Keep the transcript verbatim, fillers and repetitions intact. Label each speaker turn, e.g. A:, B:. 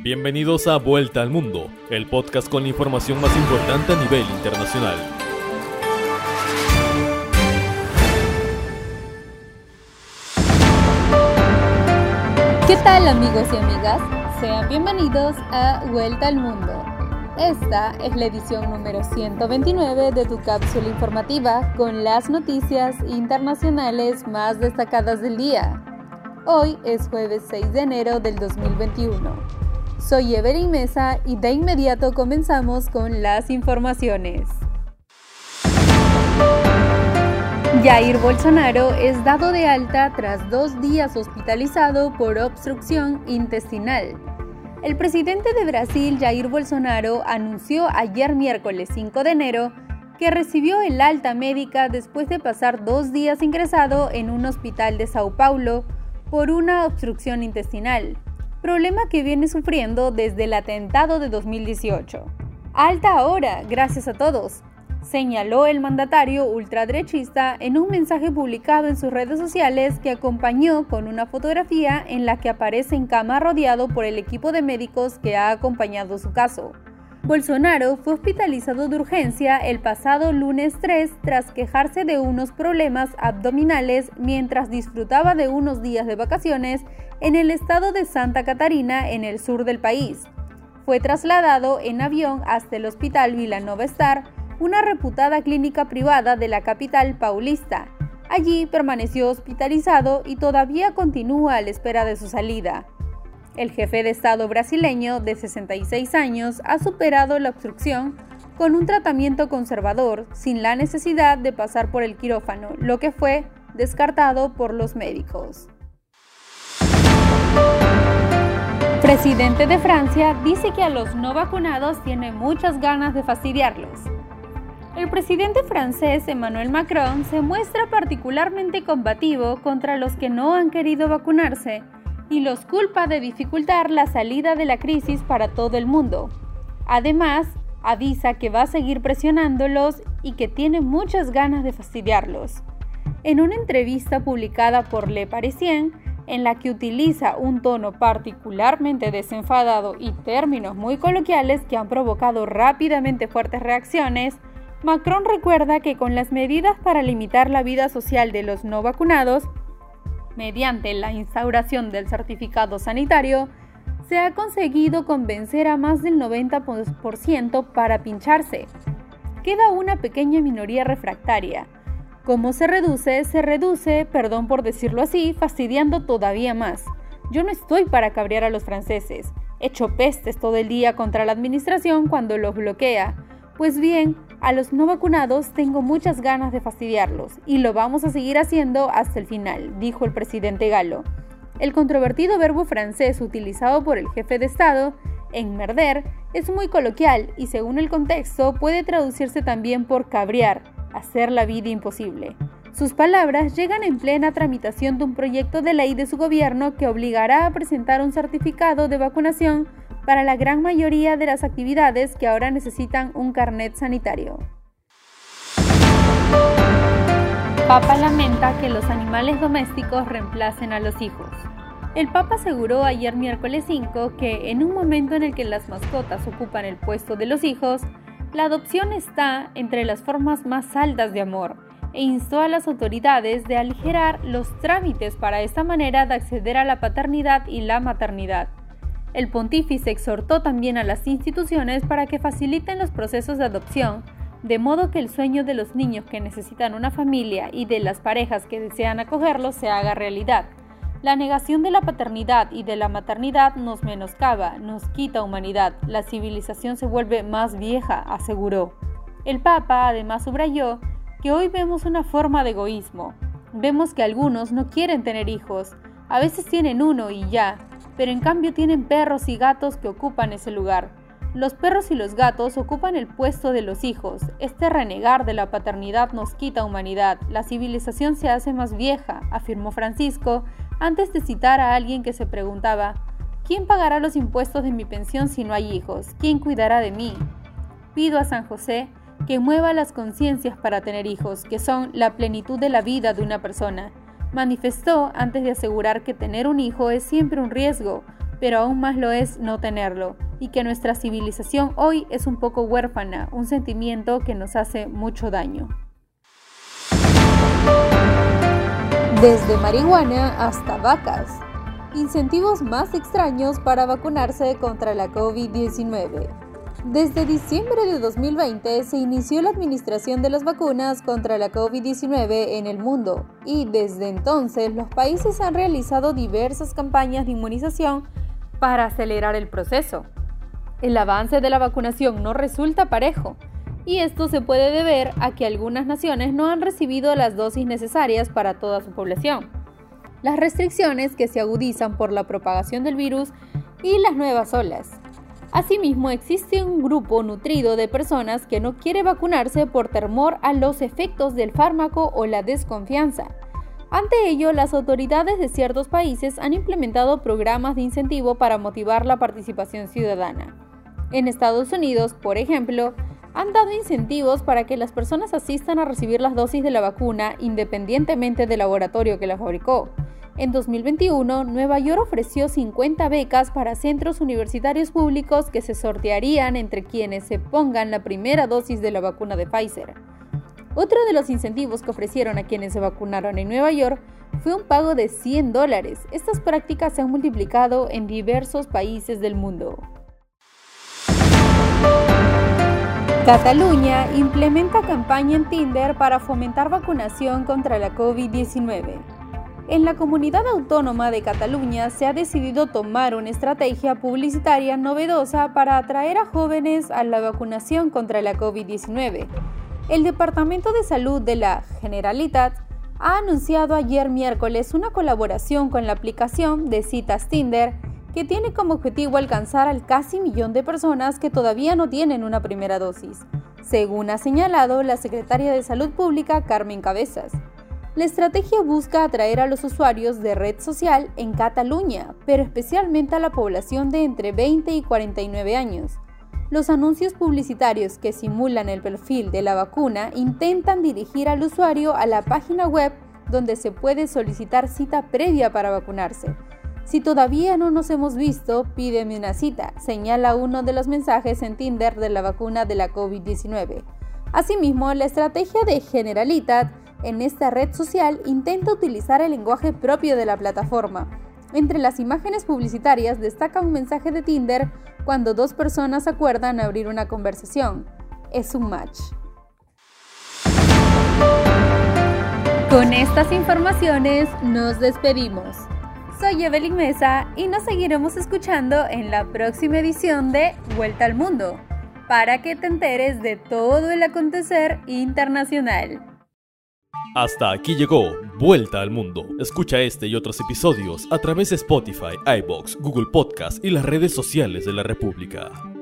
A: Bienvenidos a Vuelta al Mundo, el podcast con la información más importante a nivel internacional.
B: ¿Qué tal, amigos y amigas? Sean bienvenidos a Vuelta al Mundo. Esta es la edición número ciento veintinueve de tu cápsula informativa con las noticias internacionales más destacadas del día. Hoy es jueves seis de enero del dos mil veintiuno. Soy Evelyn Mesa y de inmediato comenzamos con las informaciones. Jair Bolsonaro es dado de alta tras dos días hospitalizado por obstrucción intestinal. El presidente de Brasil, Jair Bolsonaro, anunció ayer miércoles cinco de enero que recibió el alta médica después de pasar dos días ingresado en un hospital de Sao Paulo por una obstrucción intestinal, problema que viene sufriendo desde el atentado de dos mil dieciocho. Alta ahora, gracias a todos, señaló el mandatario ultraderechista en un mensaje publicado en sus redes sociales que acompañó con una fotografía en la que aparece en cama rodeado por el equipo de médicos que ha acompañado su caso. Bolsonaro fue hospitalizado de urgencia el pasado lunes tres tras quejarse de unos problemas abdominales mientras disfrutaba de unos días de vacaciones en el estado de Santa Catarina, en el sur del país. Fue trasladado en avión hasta el Hospital Vila Nova Star, una reputada clínica privada de la capital paulista. Allí permaneció hospitalizado y todavía continúa a la espera de su salida. El jefe de Estado brasileño, de sesenta y seis años, ha superado la obstrucción con un tratamiento conservador, sin la necesidad de pasar por el quirófano, lo que fue descartado por los médicos. Presidente de Francia dice que a los no vacunados tiene muchas ganas de fastidiarlos. El presidente francés Emmanuel Macron se muestra particularmente combativo contra los que no han querido vacunarse y los culpa de dificultar la salida de la crisis para todo el mundo. Además, avisa que va a seguir presionándolos y que tiene muchas ganas de fastidiarlos. En una entrevista publicada por Le Parisien, en la que utiliza un tono particularmente desenfadado y términos muy coloquiales que han provocado rápidamente fuertes reacciones, Macron recuerda que con las medidas para limitar la vida social de los no vacunados, mediante la instauración del certificado sanitario, se ha conseguido convencer a más del noventa por ciento para pincharse. Queda una pequeña minoría refractaria. ¿Cómo se reduce? Se reduce, perdón por decirlo así, fastidiando todavía más. Yo no estoy para cabrear a los franceses. Echo pestes todo el día contra la administración cuando los bloquea. Pues bien, a los no vacunados tengo muchas ganas de fastidiarlos y lo vamos a seguir haciendo hasta el final, dijo el presidente galo. El controvertido verbo francés utilizado por el jefe de Estado, emmerder, es muy coloquial y según el contexto puede traducirse también por cabrear, hacer la vida imposible. Sus palabras llegan en plena tramitación de un proyecto de ley de su gobierno que obligará a presentar un certificado de vacunación para la gran mayoría de las actividades que ahora necesitan un carnet sanitario. Papa lamenta que los animales domésticos reemplacen a los hijos. El Papa aseguró ayer miércoles cinco que en un momento en el que las mascotas ocupan el puesto de los hijos, la adopción está entre las formas más altas de amor e instó a las autoridades de aligerar los trámites para esta manera de acceder a la paternidad y la maternidad. El pontífice exhortó también a las instituciones para que faciliten los procesos de adopción, de modo que el sueño de los niños que necesitan una familia y de las parejas que desean acogerlos se haga realidad. La negación de la paternidad y de la maternidad nos menoscaba, nos quita humanidad, la civilización se vuelve más vieja, aseguró. El Papa además subrayó que hoy vemos una forma de egoísmo. Vemos que algunos no quieren tener hijos, a veces tienen uno y ya, pero en cambio tienen perros y gatos que ocupan ese lugar. Los perros y los gatos ocupan el puesto de los hijos. Este renegar de la paternidad nos quita humanidad. La civilización se hace más vieja, afirmó Francisco, antes de citar a alguien que se preguntaba: ¿quién pagará los impuestos de mi pensión si no hay hijos? ¿Quién cuidará de mí? Pido a San José que mueva las conciencias para tener hijos, que son la plenitud de la vida de una persona. Manifestó antes de asegurar que tener un hijo es siempre un riesgo, pero aún más lo es no tenerlo, y que nuestra civilización hoy es un poco huérfana, un sentimiento que nos hace mucho daño. Desde marihuana hasta vacas. Incentivos más extraños para vacunarse contra la COVID diecinueve. Desde diciembre de dos mil veinte se inició la administración de las vacunas contra la COVID diecinueve en el mundo y desde entonces los países han realizado diversas campañas de inmunización para acelerar el proceso. El avance de la vacunación no resulta parejo y esto se puede deber a que algunas naciones no han recibido las dosis necesarias para toda su población. Las restricciones que se agudizan por la propagación del virus y las nuevas olas. Asimismo, existe un grupo nutrido de personas que no quiere vacunarse por temor a los efectos del fármaco o la desconfianza. Ante ello, las autoridades de ciertos países han implementado programas de incentivo para motivar la participación ciudadana. En Estados Unidos, por ejemplo, han dado incentivos para que las personas asistan a recibir las dosis de la vacuna independientemente del laboratorio que la fabricó. En dos mil veintiuno, Nueva York ofreció cincuenta becas para centros universitarios públicos que se sortearían entre quienes se pongan la primera dosis de la vacuna de Pfizer. Otro de los incentivos que ofrecieron a quienes se vacunaron en Nueva York fue un pago de cien dólares. Estas prácticas se han multiplicado en diversos países del mundo. Cataluña implementa campaña en Tinder para fomentar vacunación contra la COVID diecinueve. En la comunidad autónoma de Cataluña se ha decidido tomar una estrategia publicitaria novedosa para atraer a jóvenes a la vacunación contra la COVID diecinueve. El Departamento de Salud de la Generalitat ha anunciado ayer miércoles una colaboración con la aplicación de citas Tinder que tiene como objetivo alcanzar al casi millón de personas que todavía no tienen una primera dosis, según ha señalado la secretaria de Salud Pública Carmen Cabezas. La estrategia busca atraer a los usuarios de red social en Cataluña, pero especialmente a la población de entre veinte y cuarenta y nueve años. Los anuncios publicitarios que simulan el perfil de la vacuna intentan dirigir al usuario a la página web donde se puede solicitar cita previa para vacunarse. Si todavía no nos hemos visto, pídeme una cita, señala uno de los mensajes en Tinder de la vacuna de la COVID diecinueve. Asimismo, la estrategia de Generalitat en esta red social intenta utilizar el lenguaje propio de la plataforma. Entre las imágenes publicitarias destaca un mensaje de Tinder cuando dos personas acuerdan abrir una conversación. Es un match. Con estas informaciones nos despedimos. Soy Evelyn Mesa y nos seguiremos escuchando en la próxima edición de Vuelta al Mundo, para que te enteres de todo el acontecer internacional.
A: Hasta aquí llegó Vuelta al Mundo. Escucha este y otros episodios a través de Spotify, iVoox, Google Podcast y las redes sociales de la República.